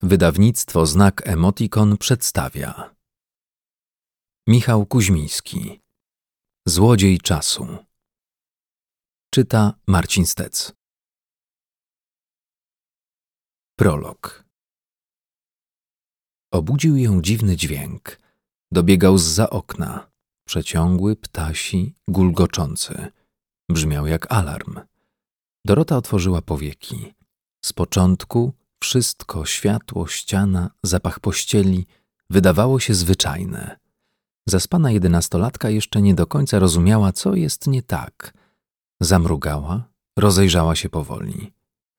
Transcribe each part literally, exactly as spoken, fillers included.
Wydawnictwo Znak Emotikon przedstawia Michał Kuźmiński Złodziej czasu. Czyta Marcin Stec. Prolog. Obudził ją dziwny dźwięk. Dobiegał zza okna. Przeciągły, ptasi, gulgoczący. Brzmiał jak alarm. Dorota otworzyła powieki. Z początku wszystko, światło, ściana, zapach pościeli, wydawało się zwyczajne. Zaspana jedenastolatka jeszcze nie do końca rozumiała, co jest nie tak. Zamrugała, rozejrzała się powoli.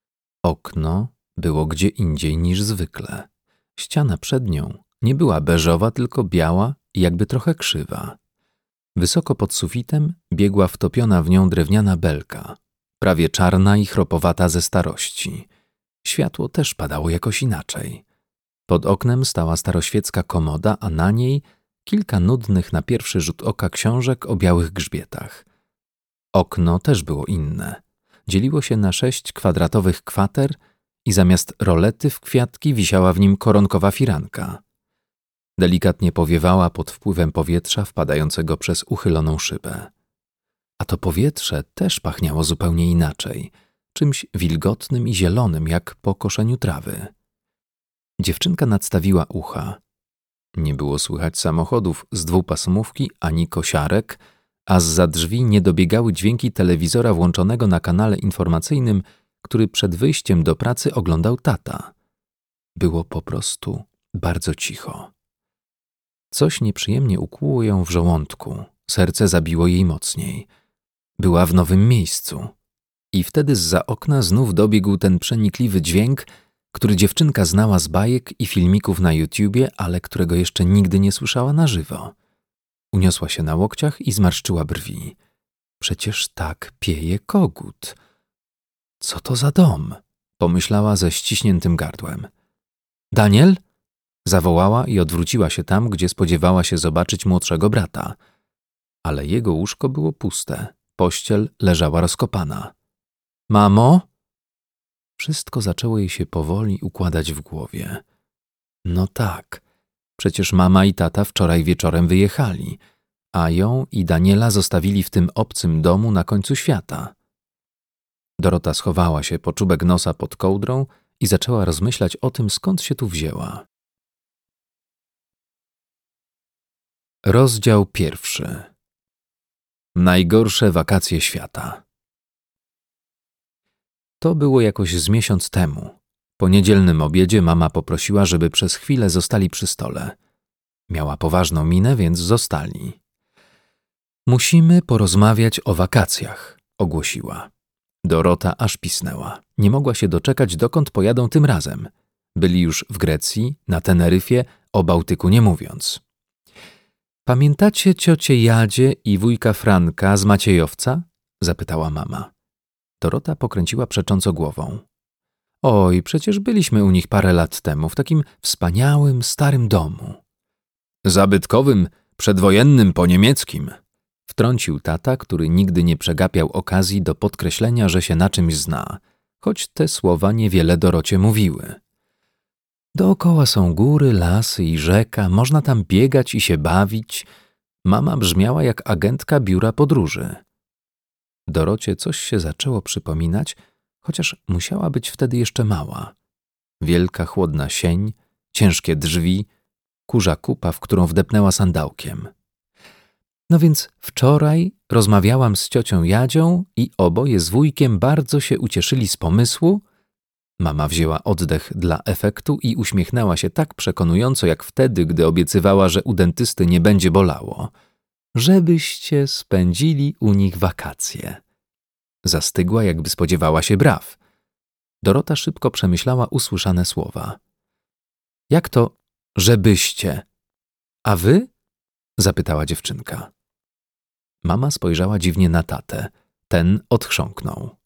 Okno było gdzie indziej niż zwykle. Ściana przed nią nie była beżowa, tylko biała i jakby trochę krzywa. Wysoko pod sufitem biegła wtopiona w nią drewniana belka, prawie czarna i chropowata ze starości. Światło też padało jakoś inaczej. Pod oknem stała staroświecka komoda, a na niej kilka nudnych na pierwszy rzut oka książek o białych grzbietach. Okno też było inne. Dzieliło się na sześć kwadratowych kwater i zamiast rolety w kwiatki wisiała w nim koronkowa firanka. Delikatnie powiewała pod wpływem powietrza wpadającego przez uchyloną szybę. A to powietrze też pachniało zupełnie inaczej, czymś wilgotnym i zielonym, jak po koszeniu trawy. Dziewczynka nadstawiła ucha. Nie było słychać samochodów z dwupasmówki ani kosiarek, a zza drzwi nie dobiegały dźwięki telewizora włączonego na kanale informacyjnym, który przed wyjściem do pracy oglądał tata. Było po prostu bardzo cicho. Coś nieprzyjemnie ukłuło ją w żołądku, serce zabiło jej mocniej. Była w nowym miejscu. I wtedy zza okna znów dobiegł ten przenikliwy dźwięk, który dziewczynka znała z bajek i filmików na YouTubie, ale którego jeszcze nigdy nie słyszała na żywo. Uniosła się na łokciach i zmarszczyła brwi. Przecież tak pieje kogut. Co to za dom? Pomyślała ze ściśniętym gardłem. Daniel? Zawołała i odwróciła się tam, gdzie spodziewała się zobaczyć młodszego brata. Ale jego łóżko było puste. Pościel leżała rozkopana. Mamo? Wszystko zaczęło jej się powoli układać w głowie. No tak, przecież mama i tata wczoraj wieczorem wyjechali, a ją i Daniela zostawili w tym obcym domu na końcu świata. Dorota schowała się po czubek nosa pod kołdrą i zaczęła rozmyślać o tym, skąd się tu wzięła. Rozdział pierwszy. Najgorsze wakacje świata. To było jakoś z miesiąc temu. Po niedzielnym obiedzie mama poprosiła, żeby przez chwilę zostali przy stole. Miała poważną minę, więc zostali. Musimy porozmawiać o wakacjach, ogłosiła. Dorota aż pisnęła. Nie mogła się doczekać, dokąd pojadą tym razem. Byli już w Grecji, na Teneryfie, o Bałtyku nie mówiąc. Pamiętacie ciocię Jadzie i wujka Franka z Maciejowca? Zapytała mama. Dorota pokręciła przecząco głową. Oj, przecież byliśmy u nich parę lat temu, w takim wspaniałym, starym domu. Zabytkowym, przedwojennym, po niemieckim. Wtrącił tata, który nigdy nie przegapiał okazji do podkreślenia, że się na czymś zna, choć te słowa niewiele Dorocie mówiły. Dookoła są góry, lasy i rzeka, można tam biegać i się bawić. Mama brzmiała jak agentka biura podróży. Dorocie coś się zaczęło przypominać, chociaż musiała być wtedy jeszcze mała. Wielka, chłodna sień, ciężkie drzwi, kurza kupa, w którą wdepnęła sandałkiem. No więc wczoraj rozmawiałam z ciocią Jadzią i oboje z wujkiem bardzo się ucieszyli z pomysłu. Mama wzięła oddech dla efektu i uśmiechnęła się tak przekonująco jak wtedy, gdy obiecywała, że u dentysty nie będzie bolało. Żebyście spędzili u nich wakacje. Zastygła, jakby spodziewała się braw. Dorota szybko przemyślała usłyszane słowa. Jak to, żebyście? A wy? Zapytała dziewczynka. Mama spojrzała dziwnie na tatę. Ten odchrząknął.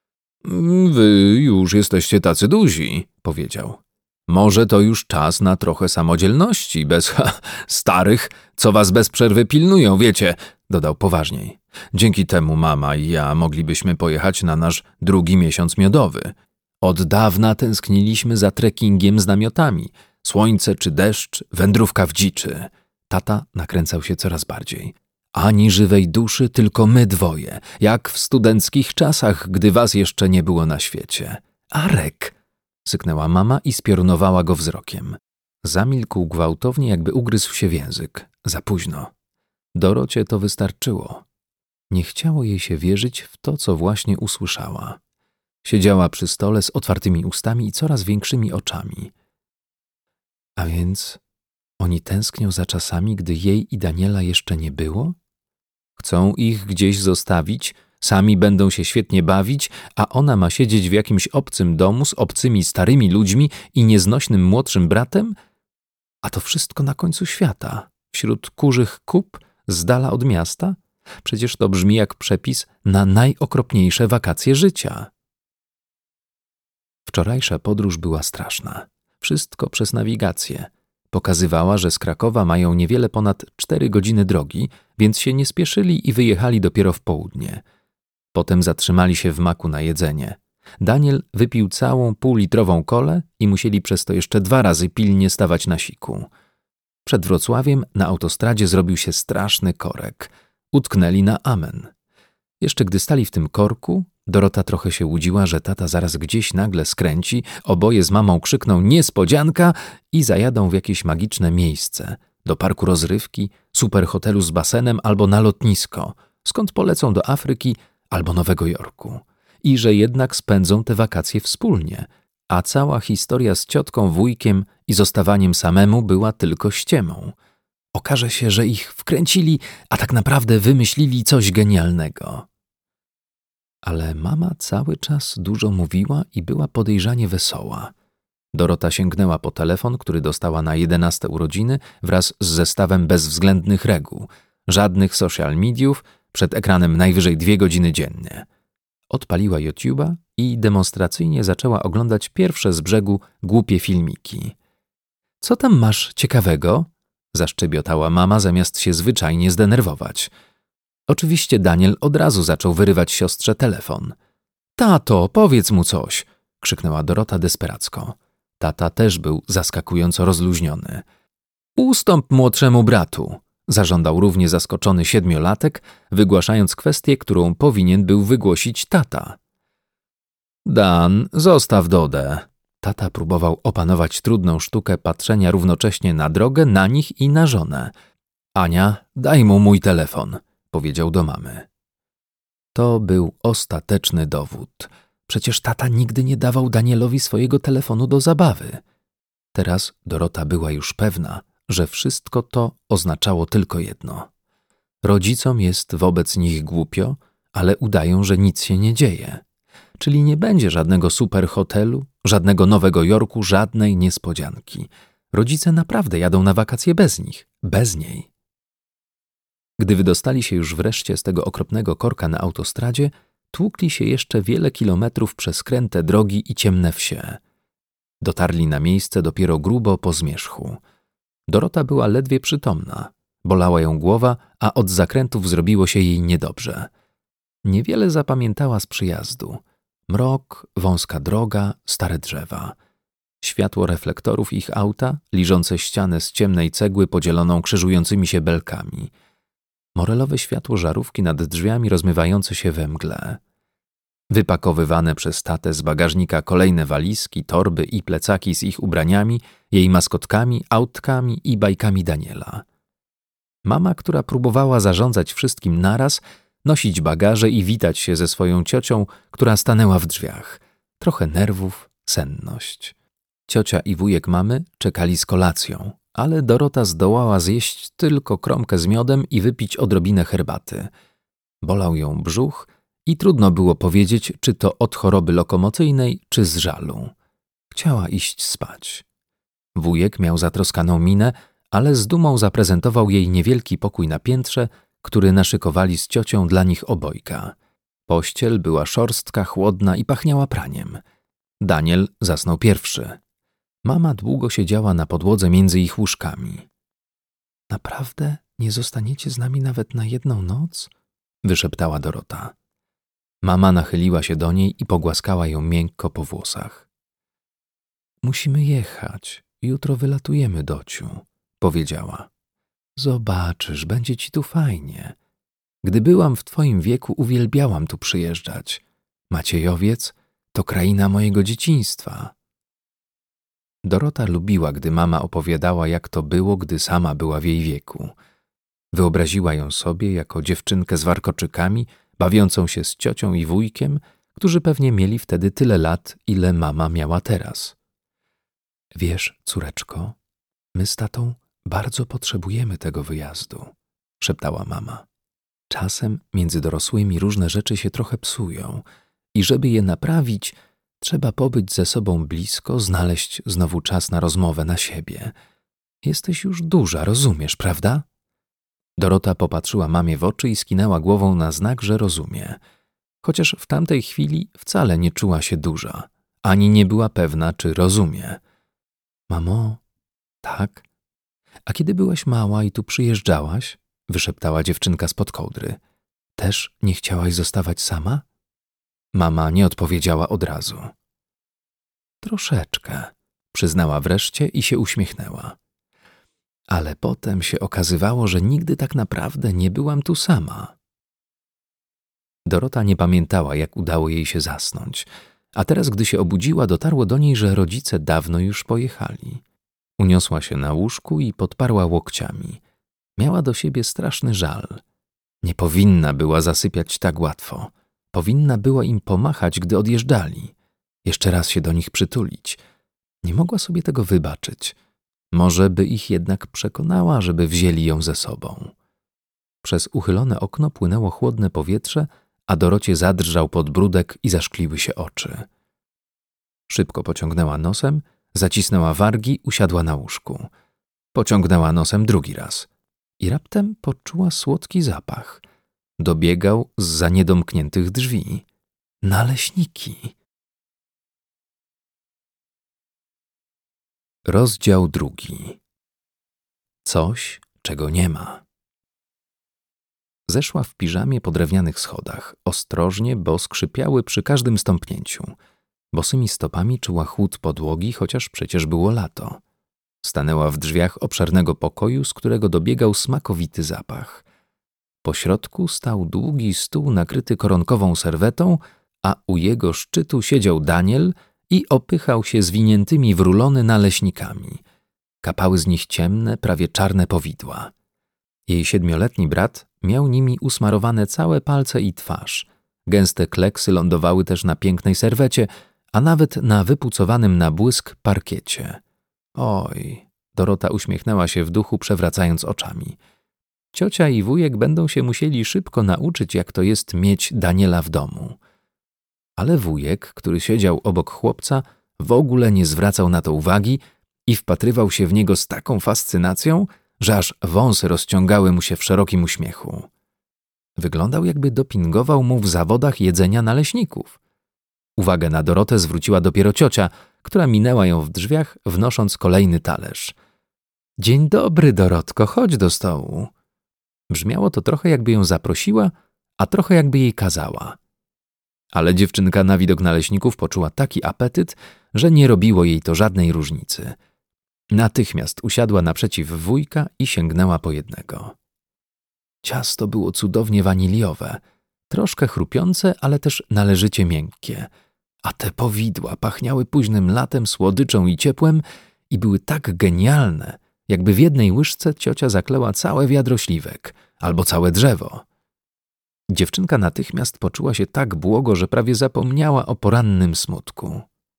Wy już jesteście tacy duzi, powiedział. Może to już czas na trochę samodzielności, bez ha, starych, co was bez przerwy pilnują, wiecie, dodał poważniej. Dzięki temu mama i ja moglibyśmy pojechać na nasz drugi miesiąc miodowy. Od dawna tęskniliśmy za trekkingiem z namiotami. Słońce czy deszcz, wędrówka w dziczy. Tata nakręcał się coraz bardziej. Ani żywej duszy, tylko my dwoje, jak w studenckich czasach, gdy was jeszcze nie było na świecie. Arek! Syknęła mama i spiorunowała go wzrokiem. Zamilkł gwałtownie, jakby ugryzł się w język. Za późno. Dorocie to wystarczyło. Nie chciało jej się wierzyć w to, co właśnie usłyszała. Siedziała przy stole z otwartymi ustami i coraz większymi oczami. A więc oni tęsknią za czasami, gdy jej i Daniela jeszcze nie było? Chcą ich gdzieś zostawić, sami będą się świetnie bawić, a ona ma siedzieć w jakimś obcym domu z obcymi starymi ludźmi i nieznośnym młodszym bratem? A to wszystko na końcu świata, wśród kurzych kup, z dala od miasta? Przecież to brzmi jak przepis na najokropniejsze wakacje życia. Wczorajsza podróż była straszna. Wszystko przez nawigację. Pokazywała, że z Krakowa mają niewiele ponad cztery godziny drogi, więc się nie spieszyli i wyjechali dopiero w południe. Potem zatrzymali się w maku na jedzenie. Daniel wypił całą półlitrową kolę i musieli przez to jeszcze dwa razy pilnie stawać na siku. Przed Wrocławiem na autostradzie zrobił się straszny korek. Utknęli na amen. Jeszcze gdy stali w tym korku, Dorota trochę się łudziła, że tata zaraz gdzieś nagle skręci, oboje z mamą krzykną niespodzianka i zajadą w jakieś magiczne miejsce, do parku rozrywki, superhotelu z basenem albo na lotnisko, skąd polecą do Afryki albo Nowego Jorku. I że jednak spędzą te wakacje wspólnie, a cała historia z ciotką, wujkiem i zostawaniem samemu była tylko ściemą. Okaże się, że ich wkręcili, a tak naprawdę wymyślili coś genialnego. Ale mama cały czas dużo mówiła i była podejrzanie wesoła. Dorota sięgnęła po telefon, który dostała na jedenaste urodziny wraz z zestawem bezwzględnych reguł. Żadnych social mediów, przed ekranem najwyżej dwie godziny dziennie. Odpaliła YouTube'a i demonstracyjnie zaczęła oglądać pierwsze z brzegu głupie filmiki. – Co tam masz ciekawego? – zaszczybiotała mama, zamiast się zwyczajnie zdenerwować. Oczywiście Daniel od razu zaczął wyrywać siostrze telefon. – Tato, powiedz mu coś! – krzyknęła Dorota desperacko. Tata też był zaskakująco rozluźniony. – Ustąp młodszemu bratu! – zażądał równie zaskoczony siedmiolatek, wygłaszając kwestię, którą powinien był wygłosić tata. – Dan, zostaw Dodę! Tata próbował opanować trudną sztukę patrzenia równocześnie na drogę, na nich i na żonę. – Ania, daj mu mój telefon! Powiedział do mamy. To był ostateczny dowód. Przecież tata nigdy nie dawał Danielowi swojego telefonu do zabawy. Teraz Dorota była już pewna, że wszystko to oznaczało tylko jedno. Rodzicom jest wobec nich głupio, ale udają, że nic się nie dzieje. Czyli nie będzie żadnego superhotelu, żadnego Nowego Jorku, żadnej niespodzianki. Rodzice naprawdę jadą na wakacje bez nich, bez niej. Gdy wydostali się już wreszcie z tego okropnego korka na autostradzie, tłukli się jeszcze wiele kilometrów przez kręte drogi i ciemne wsie. Dotarli na miejsce dopiero grubo po zmierzchu. Dorota była ledwie przytomna. Bolała ją głowa, a od zakrętów zrobiło się jej niedobrze. Niewiele zapamiętała z przyjazdu. Mrok, wąska droga, stare drzewa. Światło reflektorów ich auta, liżące ścianę z ciemnej cegły podzieloną krzyżującymi się belkami. Morelowe światło żarówki nad drzwiami rozmywające się we mgle. Wypakowywane przez tatę z bagażnika kolejne walizki, torby i plecaki z ich ubraniami, jej maskotkami, autkami i bajkami Daniela. Mama, która próbowała zarządzać wszystkim naraz, nosić bagaże i witać się ze swoją ciocią, która stanęła w drzwiach. Trochę nerwów, senność. Ciocia i wujek mamy czekali z kolacją, ale Dorota zdołała zjeść tylko kromkę z miodem i wypić odrobinę herbaty. Bolał ją brzuch i trudno było powiedzieć, czy to od choroby lokomocyjnej, czy z żalu. Chciała iść spać. Wujek miał zatroskaną minę, ale z dumą zaprezentował jej niewielki pokój na piętrze, który naszykowali z ciocią dla nich obojga. Pościel była szorstka, chłodna i pachniała praniem. Daniel zasnął pierwszy. Mama długo siedziała na podłodze między ich łóżkami. – Naprawdę nie zostaniecie z nami nawet na jedną noc? – wyszeptała Dorota. Mama nachyliła się do niej i pogłaskała ją miękko po włosach. Musimy jechać. Jutro wylatujemy, Dociu, powiedziała. Zobaczysz, będzie ci tu fajnie. Gdy byłam w twoim wieku, uwielbiałam tu przyjeżdżać. Maciejowiec to kraina mojego dzieciństwa. Dorota lubiła, gdy mama opowiadała, jak to było, gdy sama była w jej wieku. Wyobraziła ją sobie jako dziewczynkę z warkoczykami, bawiącą się z ciocią i wujkiem, którzy pewnie mieli wtedy tyle lat, ile mama miała teraz. Wiesz, córeczko, my z tatą bardzo potrzebujemy tego wyjazdu, szeptała mama. Czasem między dorosłymi różne rzeczy się trochę psują i żeby je naprawić, trzeba pobyć ze sobą blisko, znaleźć znowu czas na rozmowę na siebie. Jesteś już duża, rozumiesz, prawda? Dorota popatrzyła mamie w oczy i skinęła głową na znak, że rozumie. Chociaż w tamtej chwili wcale nie czuła się duża, ani nie była pewna, czy rozumie. Mamo, tak? A kiedy byłaś mała i tu przyjeżdżałaś? Wyszeptała dziewczynka spod kołdry. Też nie chciałaś zostawać sama? Mama nie odpowiedziała od razu. Troszeczkę, przyznała wreszcie i się uśmiechnęła. Ale potem się okazywało, że nigdy tak naprawdę nie byłam tu sama. Dorota nie pamiętała, jak udało jej się zasnąć, a teraz, gdy się obudziła, dotarło do niej, że rodzice dawno już pojechali. Uniosła się na łóżku i podparła łokciami. Miała do siebie straszny żal. Nie powinna była zasypiać tak łatwo. Powinna była im pomachać, gdy odjeżdżali. Jeszcze raz się do nich przytulić. Nie mogła sobie tego wybaczyć. Może by ich jednak przekonała, żeby wzięli ją ze sobą. Przez uchylone okno płynęło chłodne powietrze, a Dorocie zadrżał podbródek i zaszkliły się oczy. Szybko pociągnęła nosem, zacisnęła wargi, usiadła na łóżku. Pociągnęła nosem drugi raz i raptem poczuła słodki zapach. Dobiegał zza niedomkniętych drzwi. Naleśniki. Rozdział drugi. Coś, czego nie ma. Zeszła w piżamie po drewnianych schodach, ostrożnie, bo skrzypiały przy każdym stąpnięciu. Bosymi stopami czuła chłód podłogi, chociaż przecież było lato. Stanęła w drzwiach obszernego pokoju, z którego dobiegał smakowity zapach. Po środku stał długi stół nakryty koronkową serwetą, a u jego szczytu siedział Daniel i opychał się zwiniętymi w rulony naleśnikami. Kapały z nich ciemne, prawie czarne powidła. Jej siedmioletni brat miał nimi usmarowane całe palce i twarz. Gęste kleksy lądowały też na pięknej serwecie, a nawet na wypucowanym na błysk parkiecie. Oj, Dorota uśmiechnęła się w duchu, przewracając oczami. Ciocia i wujek będą się musieli szybko nauczyć, jak to jest mieć Daniela w domu. Ale wujek, który siedział obok chłopca, w ogóle nie zwracał na to uwagi i wpatrywał się w niego z taką fascynacją, że aż wąsy rozciągały mu się w szerokim uśmiechu. Wyglądał, jakby dopingował mu w zawodach jedzenia naleśników. Uwagę na Dorotę zwróciła dopiero ciocia, która minęła ją w drzwiach, wnosząc kolejny talerz. – Dzień dobry, Dorotko, chodź do stołu. Brzmiało to trochę, jakby ją zaprosiła, a trochę jakby jej kazała. Ale dziewczynka na widok naleśników poczuła taki apetyt, że nie robiło jej to żadnej różnicy. Natychmiast usiadła naprzeciw wujka i sięgnęła po jednego. Ciasto było cudownie waniliowe, troszkę chrupiące, ale też należycie miękkie, a te powidła pachniały późnym latem słodyczą i ciepłem i były tak genialne, jakby w jednej łyżce ciocia zakleła całe wiadro śliwek albo całe drzewo. Dziewczynka natychmiast poczuła się tak błogo, że prawie zapomniała o porannym smutku.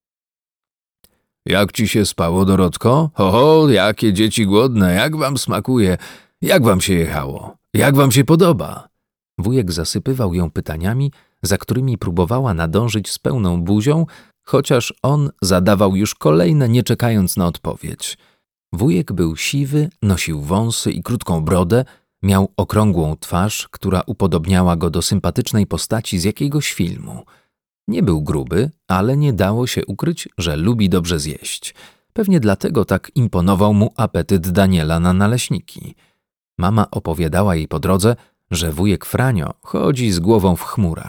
– Jak ci się spało, Dorotko? Ho, ho, jakie dzieci głodne, jak wam smakuje? Jak wam się jechało? Jak wam się podoba? Wujek zasypywał ją pytaniami, za którymi próbowała nadążyć z pełną buzią, chociaż on zadawał już kolejne, nie czekając na odpowiedź. Wujek był siwy, nosił wąsy i krótką brodę, miał okrągłą twarz, która upodobniała go do sympatycznej postaci z jakiegoś filmu. Nie był gruby, ale nie dało się ukryć, że lubi dobrze zjeść. Pewnie dlatego tak imponował mu apetyt Daniela na naleśniki. Mama opowiadała jej po drodze, że wujek Franio chodzi z głową w chmurach.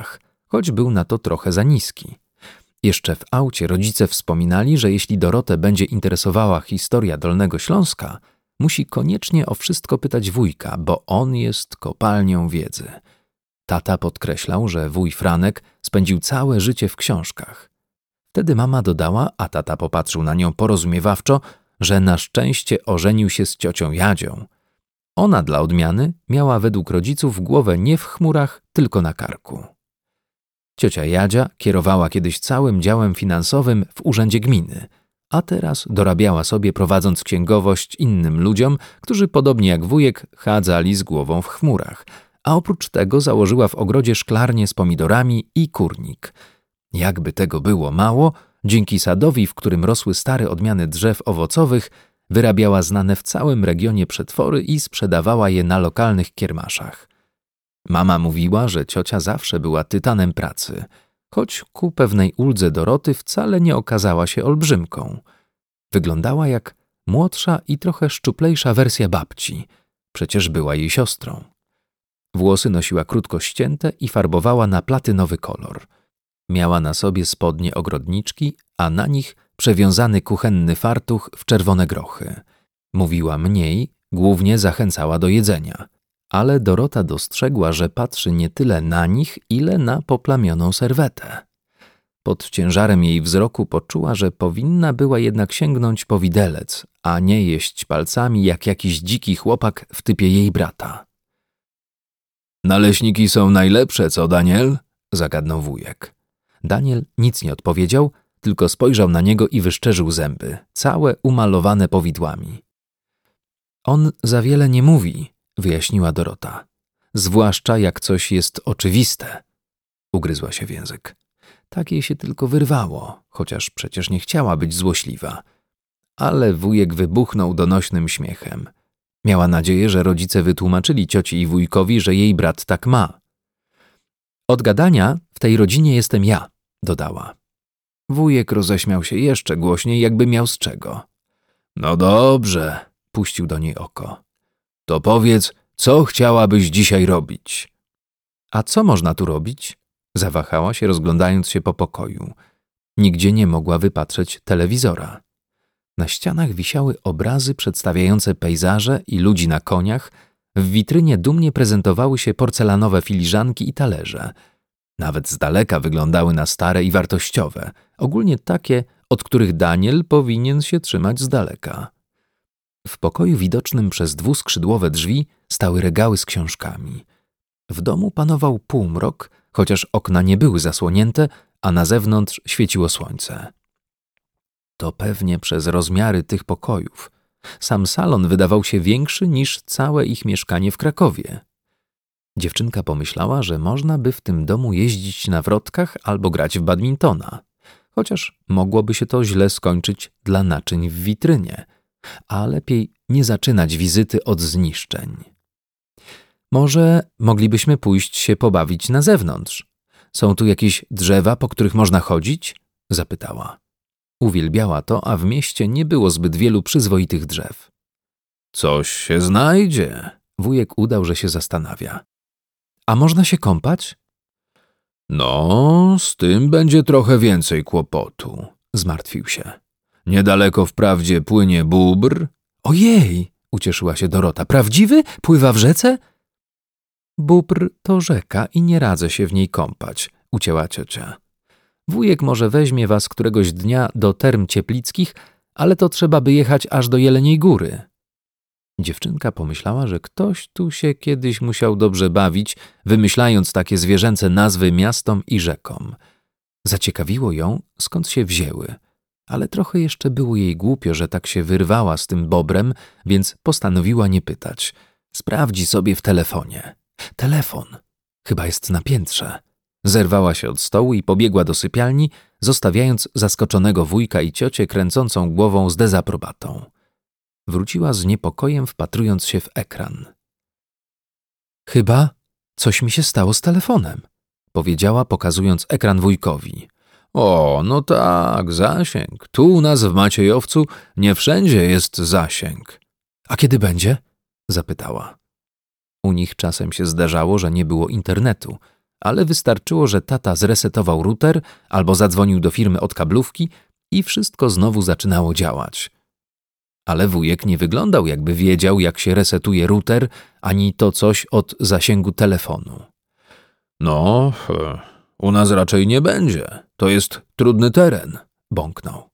choć był na to trochę za niski. Jeszcze w aucie rodzice wspominali, że jeśli Dorotę będzie interesowała historia Dolnego Śląska, musi koniecznie o wszystko pytać wujka, bo on jest kopalnią wiedzy. Tata podkreślał, że wuj Franek spędził całe życie w książkach. Wtedy mama dodała, a tata popatrzył na nią porozumiewawczo, że na szczęście ożenił się z ciocią Jadzią. Ona dla odmiany miała według rodziców głowę nie w chmurach, tylko na karku. Ciocia Jadzia kierowała kiedyś całym działem finansowym w urzędzie gminy, a teraz dorabiała sobie prowadząc księgowość innym ludziom, którzy podobnie jak wujek chadzali z głową w chmurach, a oprócz tego założyła w ogrodzie szklarnię z pomidorami i kurnik. Jakby tego było mało, dzięki sadowi, w którym rosły stare odmiany drzew owocowych, wyrabiała znane w całym regionie przetwory i sprzedawała je na lokalnych kiermaszach. Mama mówiła, że ciocia zawsze była tytanem pracy, choć ku pewnej uldze Doroty wcale nie okazała się olbrzymką. Wyglądała jak młodsza i trochę szczuplejsza wersja babci, przecież była jej siostrą. Włosy nosiła krótko ścięte i farbowała na platynowy kolor. Miała na sobie spodnie ogrodniczki, a na nich przewiązany kuchenny fartuch w czerwone grochy. Mówiła mniej, głównie zachęcała do jedzenia. Ale Dorota dostrzegła, że patrzy nie tyle na nich, ile na poplamioną serwetę. Pod ciężarem jej wzroku poczuła, że powinna była jednak sięgnąć po widelec, a nie jeść palcami jak jakiś dziki chłopak w typie jej brata. Naleśniki są najlepsze, co, Daniel? Zagadnął wujek. Daniel nic nie odpowiedział, tylko spojrzał na niego i wyszczerzył zęby, całe umalowane powidłami. On za wiele nie mówi, wyjaśniła Dorota. Zwłaszcza jak coś jest oczywiste. Ugryzła się w język. Tak jej się tylko wyrwało, chociaż przecież nie chciała być złośliwa. Ale wujek wybuchnął donośnym śmiechem. Miała nadzieję, że rodzice wytłumaczyli cioci i wujkowi, że jej brat tak ma. Od gadania w tej rodzinie jestem ja, dodała. Wujek roześmiał się jeszcze głośniej, jakby miał z czego. No dobrze, puścił do niej oko. To powiedz, co chciałabyś dzisiaj robić? A co można tu robić? Zawahała się, rozglądając się po pokoju. Nigdzie nie mogła wypatrzeć telewizora. Na ścianach wisiały obrazy przedstawiające pejzaże i ludzi na koniach, w witrynie dumnie prezentowały się porcelanowe filiżanki i talerze. Nawet z daleka wyglądały na stare i wartościowe, ogólnie takie, od których Daniel powinien się trzymać z daleka. W pokoju widocznym przez dwuskrzydłowe drzwi stały regały z książkami. W domu panował półmrok, chociaż okna nie były zasłonięte, a na zewnątrz świeciło słońce. To pewnie przez rozmiary tych pokojów. Sam salon wydawał się większy niż całe ich mieszkanie w Krakowie. Dziewczynka pomyślała, że można by w tym domu jeździć na wrotkach albo grać w badmintona, chociaż mogłoby się to źle skończyć dla naczyń w witrynie, a lepiej nie zaczynać wizyty od zniszczeń. Może moglibyśmy pójść się pobawić na zewnątrz. Są tu jakieś drzewa, po których można chodzić? Zapytała. Uwielbiała to, a w mieście nie było zbyt wielu przyzwoitych drzew. Coś się znajdzie. Wujek udał, że się zastanawia. A można się kąpać? No, z tym będzie trochę więcej kłopotu, zmartwił się. Niedaleko wprawdzie płynie bóbr. Ojej, ucieszyła się Dorota. Prawdziwy? Pływa w rzece? Bóbr to rzeka i nie radzę się w niej kąpać, ucięła ciocia. Wujek może weźmie was któregoś dnia do Term Cieplickich, ale to trzeba by jechać aż do Jeleniej Góry. Dziewczynka pomyślała, że ktoś tu się kiedyś musiał dobrze bawić, wymyślając takie zwierzęce nazwy miastom i rzekom. Zaciekawiło ją, skąd się wzięły, ale trochę jeszcze było jej głupio, że tak się wyrwała z tym bobrem, więc postanowiła nie pytać. Sprawdzi sobie w telefonie. Telefon. Chyba jest na piętrze. Zerwała się od stołu i pobiegła do sypialni, zostawiając zaskoczonego wujka i ciocię kręcącą głową z dezaprobatą. Wróciła z niepokojem, wpatrując się w ekran. Chyba coś mi się stało z telefonem, powiedziała, pokazując ekran wujkowi. O, no tak, zasięg. Tu u nas w Maciejowcu nie wszędzie jest zasięg. A kiedy będzie? Zapytała. U nich czasem się zdarzało, że nie było internetu, ale wystarczyło, że tata zresetował router albo zadzwonił do firmy od kablówki i wszystko znowu zaczynało działać. Ale wujek nie wyglądał, jakby wiedział, jak się resetuje router, ani to coś od zasięgu telefonu. No, u nas raczej nie będzie. To jest trudny teren, bąknął.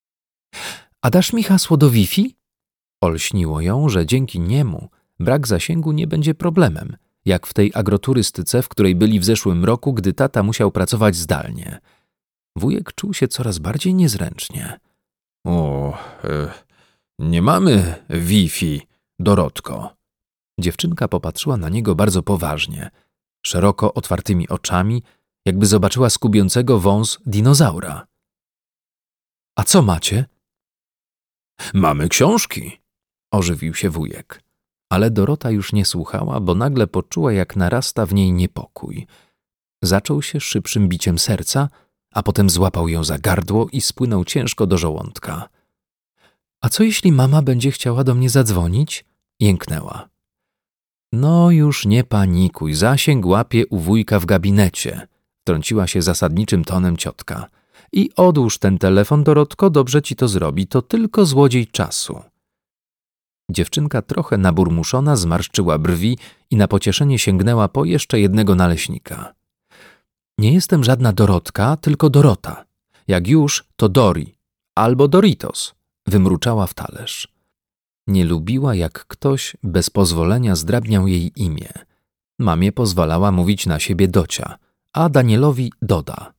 A dasz mi hasło do Wi-Fi? Olśniło ją, że dzięki niemu brak zasięgu nie będzie problemem, jak w tej agroturystyce, w której byli w zeszłym roku, gdy tata musiał pracować zdalnie. Wujek czuł się coraz bardziej niezręcznie. O, e, nie mamy Wi-Fi, Dorotko. Dziewczynka popatrzyła na niego bardzo poważnie, szeroko otwartymi oczami, jakby zobaczyła skubiącego wąs dinozaura. A co macie? Mamy książki, ożywił się wujek. Ale Dorota już nie słuchała, bo nagle poczuła, jak narasta w niej niepokój. Zaczął się szybszym biciem serca, a potem złapał ją za gardło i spłynął ciężko do żołądka. A co jeśli mama będzie chciała do mnie zadzwonić? Jęknęła. No już nie panikuj, zasięg łapie u wujka w gabinecie, wtrąciła się zasadniczym tonem ciotka. I odłóż ten telefon, Dorotko, dobrze ci to zrobi, to tylko złodziej czasu. Dziewczynka trochę naburmuszona zmarszczyła brwi i na pocieszenie sięgnęła po jeszcze jednego naleśnika. Nie jestem żadna Dorotka, tylko Dorota. Jak już, to Dori albo Doritos, wymruczała w talerz. Nie lubiła, jak ktoś bez pozwolenia zdrabniał jej imię. Mamie pozwalała mówić na siebie Docia, a Danielowi Doda.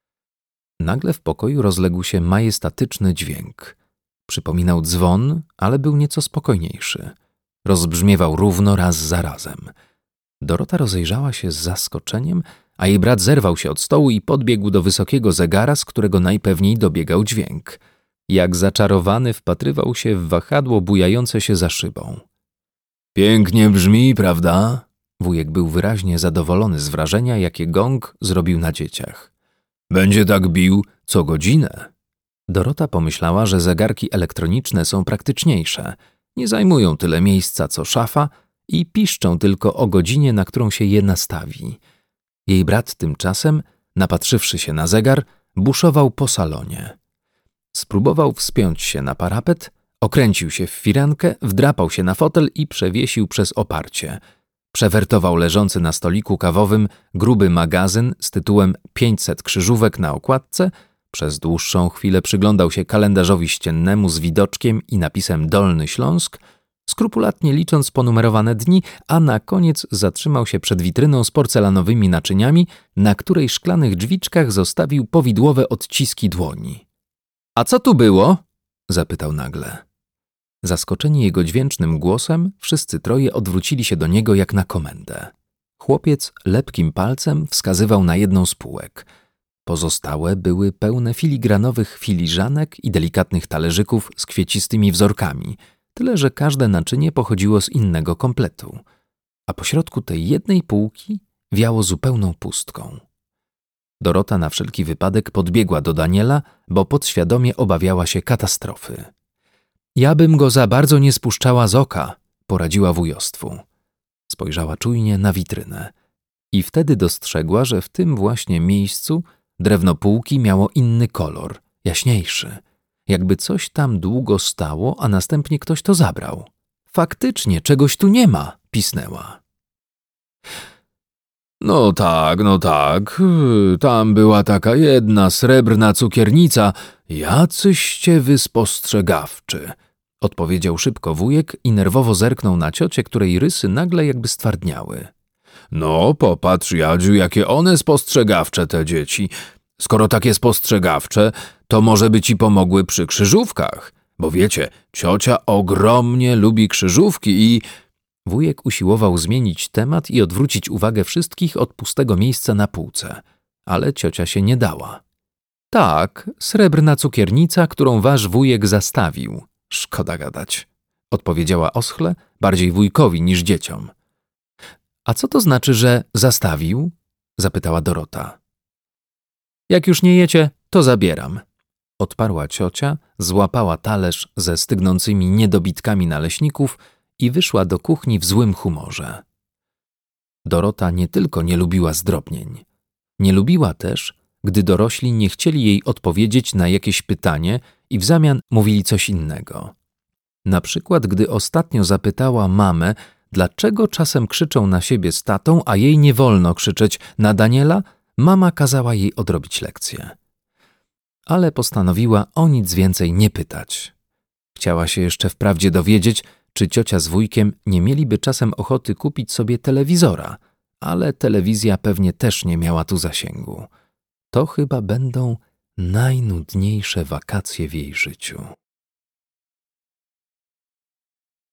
Nagle w pokoju rozległ się majestatyczny dźwięk. Przypominał dzwon, ale był nieco spokojniejszy. Rozbrzmiewał równo raz za razem. Dorota rozejrzała się z zaskoczeniem, a jej brat zerwał się od stołu i podbiegł do wysokiego zegara, z którego najpewniej dobiegał dźwięk. Jak zaczarowany wpatrywał się w wahadło bujające się za szybą. Pięknie brzmi, prawda? Wujek był wyraźnie zadowolony z wrażenia, jakie gong zrobił na dzieciach. Będzie tak bił co godzinę. Dorota pomyślała, że zegarki elektroniczne są praktyczniejsze, nie zajmują tyle miejsca co szafa i piszczą tylko o godzinie, na którą się je nastawi. Jej brat tymczasem, napatrzywszy się na zegar, buszował po salonie. Spróbował wspiąć się na parapet, okręcił się w firankę, wdrapał się na fotel i przewiesił przez oparcie. Przewertował leżący na stoliku kawowym gruby magazyn z tytułem pięćset krzyżówek na okładce, przez dłuższą chwilę przyglądał się kalendarzowi ściennemu z widoczkiem i napisem Dolny Śląsk, skrupulatnie licząc ponumerowane dni, a na koniec zatrzymał się przed witryną z porcelanowymi naczyniami, na której szklanych drzwiczkach zostawił powidłowe odciski dłoni. – A co tu było? – zapytał nagle. Zaskoczeni jego dźwięcznym głosem, wszyscy troje odwrócili się do niego jak na komendę. Chłopiec lepkim palcem wskazywał na jedną z półek. Pozostałe były pełne filigranowych filiżanek i delikatnych talerzyków z kwiecistymi wzorkami, tyle że każde naczynie pochodziło z innego kompletu. A pośrodku tej jednej półki wiało zupełną pustką. Dorota na wszelki wypadek podbiegła do Daniela, bo podświadomie obawiała się katastrofy. Ja bym go za bardzo nie spuszczała z oka, poradziła wujostwu. Spojrzała czujnie na witrynę i wtedy dostrzegła, że w tym właśnie miejscu drewno półki miało inny kolor, jaśniejszy. Jakby coś tam długo stało, a następnie ktoś to zabrał. Faktycznie, czegoś tu nie ma, pisnęła. No tak, no tak, tam była taka jedna srebrna cukiernica, jacyście wy spostrzegawczy, odpowiedział szybko wujek i nerwowo zerknął na ciocię, której rysy nagle jakby stwardniały. No popatrz, Jadziu, jakie one spostrzegawcze te dzieci. Skoro takie spostrzegawcze, to może by ci pomogły przy krzyżówkach, bo wiecie, ciocia ogromnie lubi krzyżówki i... Wujek usiłował zmienić temat i odwrócić uwagę wszystkich od pustego miejsca na półce, ale ciocia się nie dała. Tak, srebrna cukiernica, którą wasz wujek zastawił. Szkoda gadać, odpowiedziała oschle, bardziej wujkowi niż dzieciom. A co to znaczy, że zastawił? Zapytała Dorota. Jak już nie jecie, to zabieram. Odparła ciocia, złapała talerz ze stygnącymi niedobitkami naleśników i wyszła do kuchni w złym humorze. Dorota nie tylko nie lubiła zdrobnień. Nie lubiła też, gdy dorośli nie chcieli jej odpowiedzieć na jakieś pytanie i w zamian mówili coś innego. Na przykład, gdy ostatnio zapytała mamę, dlaczego czasem krzyczą na siebie z tatą, a jej nie wolno krzyczeć na Daniela, mama kazała jej odrobić lekcję. Ale postanowiła o nic więcej nie pytać. Chciała się jeszcze wprawdzie dowiedzieć, czy ciocia z wujkiem nie mieliby czasem ochoty kupić sobie telewizora, ale telewizja pewnie też nie miała tu zasięgu. To chyba będą najnudniejsze wakacje w jej życiu.